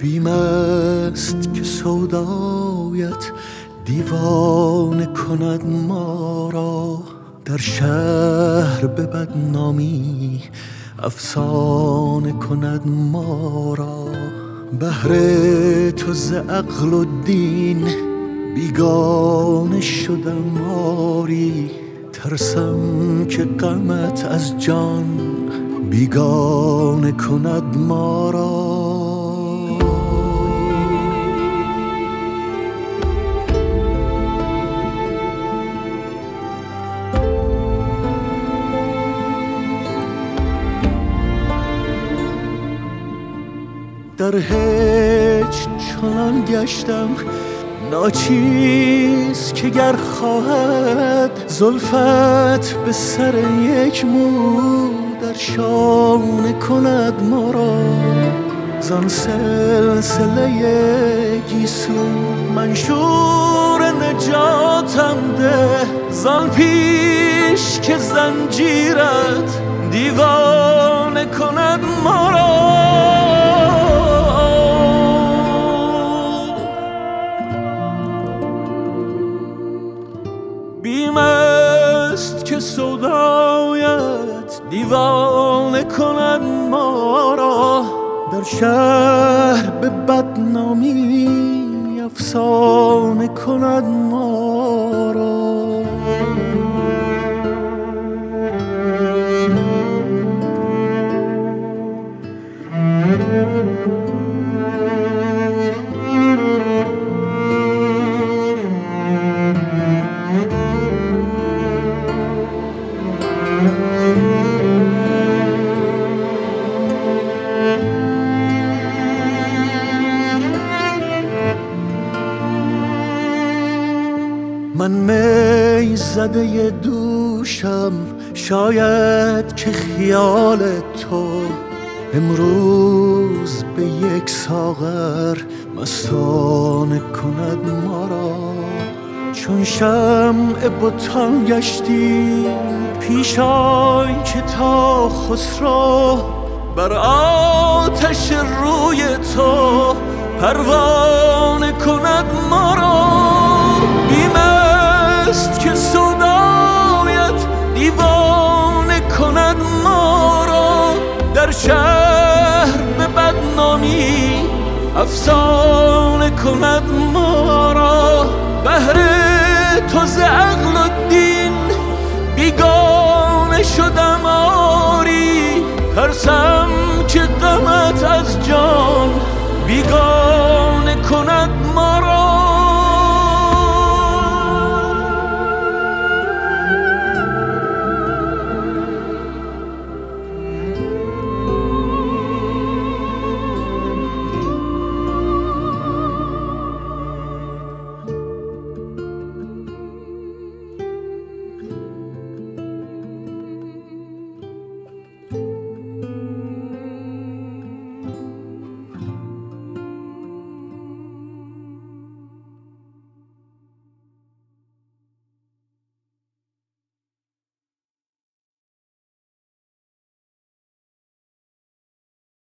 بیم است که سودایت دیوانه کند ما را، در شهر به بدنامی افسانه کند ما را. بهر تو ز عقل و دین بیگانه شدم آری، ترسم که غمت از جان بیگانه کند ما را. در هیچ چنان گشتم ناچیز که گر خواهد زلفت به سر یک مو در شانه کند ما را. زان سلسله گیسو منشور نجاتم ده، زان پیش که زنجیرت دیوانه کند ما را. بیم است که سودایت دیوانه کند ما را، در شهر به بدنامی افسانه کند ما را. من می زده دوشم، شاید که خیال تو امروز به یک ساغر مستانه کند ما را. چون شمع بتان گشتی پیش آی که تا خسرو بر آتش روی تو پروانه کند ما را. بیم است که سودایت دیوانه کند ما را، در شهر به بدنامی افسانه کند ما را. بهر تو ز عقل و دین بیگانه شدم آری، ترسم